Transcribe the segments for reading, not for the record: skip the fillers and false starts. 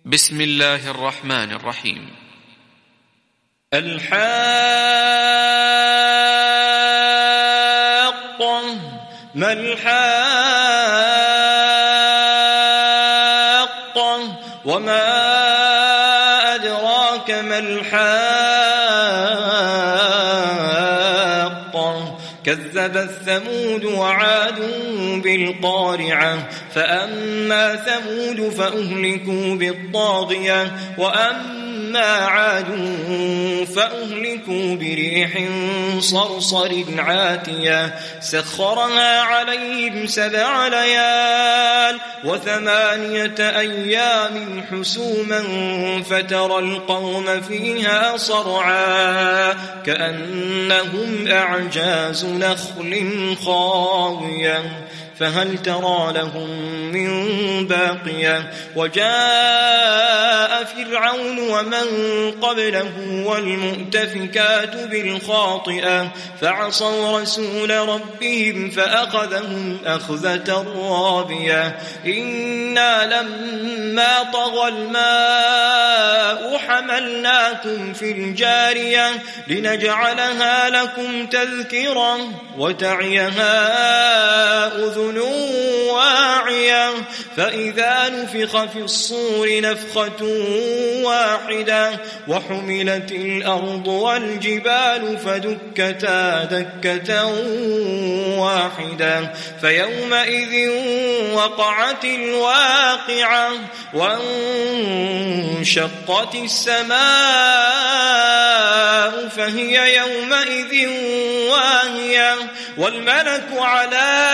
بسم الله الرحمن الرحيم. الحاقة ما الحاقة وما أدراك ما الحاقة كذبت ثمود وعاد بالقارعة فأما ثمود فأهلكوا بالطاغية وأما عاد فأهلكوا بريح صرصر عاتية سخرها عليهم 7 ليال و8 أيام حسوما فترى القوم فيها صرعا كأنهم أعجاز نخل خاوية فهل ترى لهم من باقية وجاء فرعون ومن قبله والمؤتفكات بالخاطئة فعصوا رسول ربهم فأخذهم أخذة رابية إنا لما طغى الماء حملناكم في الجارية لنجعلها لكم تذكرة وتعيها أذن واعية فإذا نفخ في الصور نفخة واحدة وحملت الأرض والجبال فدكتا دكة واحدة فيومئذ وقعت الواقعة وانشقت السماء فهي يومئذ واهية والملك على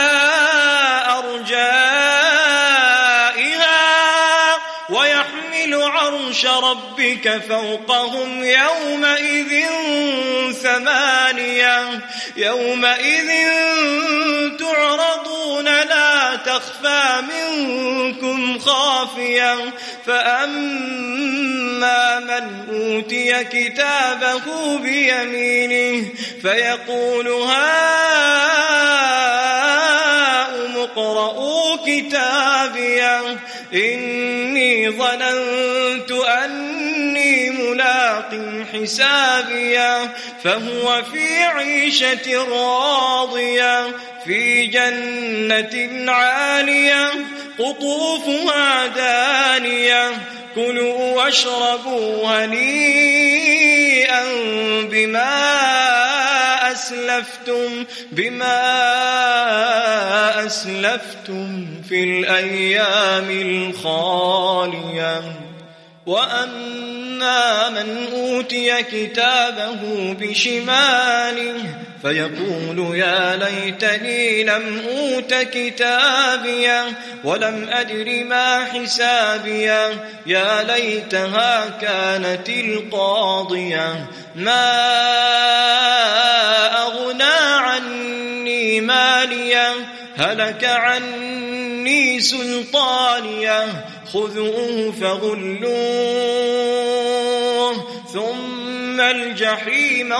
أرجائها ويحمل عرش ربك فوقهم يومئذ 8 يومئذ تعرضون لا تخفى منكم خافية فأما من أوتي كتابه بيمينه فيقول هاؤم اقرءوا كتابيه إني ظننت أني ملاق حسابيه فهو في عيشة راضية في جنة عالية قطوفها دانية كلوا واشربوا هنيئا بما أسلفتم في الأيام الخالية وأما من أوتي كتابه بشماله فيقول يا ليتني لم أوت كتابيه ولم أدر ما حسابيه يا ليتها كانت القاضية ما أغنى عني ماليه هلك عني سلطانيه خذوه فغلوه ثم الجحيم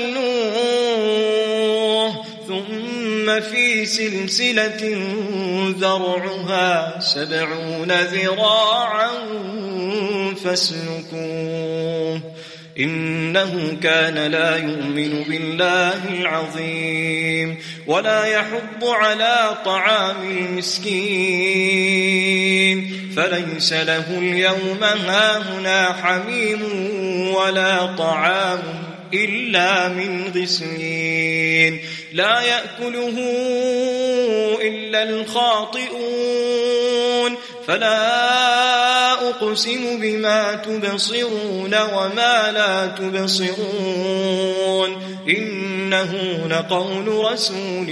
صلوه ثم في سلسلة ذرعها 70 ذراعا فاسلكوه إنه كان لا يؤمن بالله العظيم ولا يحض على طعام المسكين فليس له اليوم هاهنا حميم ولا طعام إلا من غسلين لا يأكله إلا الخاطئون فلا أقسم بما تبصرون وما لا تبصرون إنه لقول رسول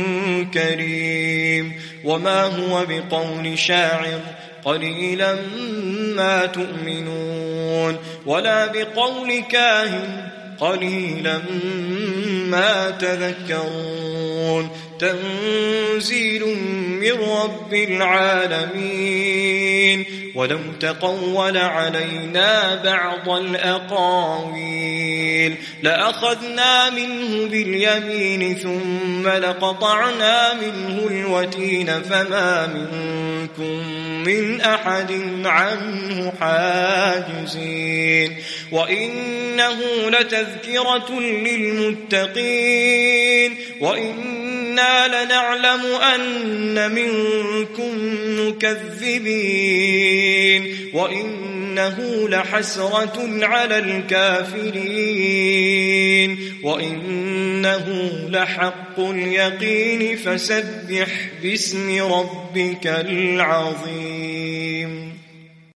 كريم وما هو بقول شاعر قليلا ما تؤمنون ولا بقول كاهن قليلا ما تذكرون تنزيل من رب العالمين ولو تقول علينا بعض الأقاويل لأخذنا منه باليمين ثم لقطعنا منه الوتين فما منكم منكم من أحد عنه حاجزين وإنه لتذكرة للمتقين وإنا لنعلم أن منكم مكذبين وإنه لحسرة على الكافرين وإنه لحق اليقين فسبح باسم ربك العظيم.